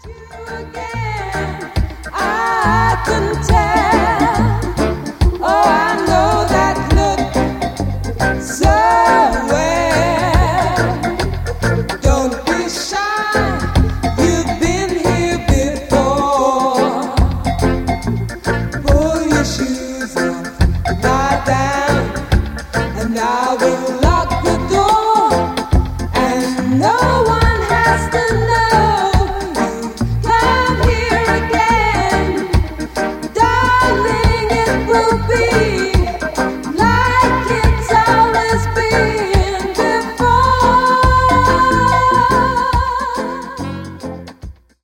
Shoes on, lie down, and I will lie.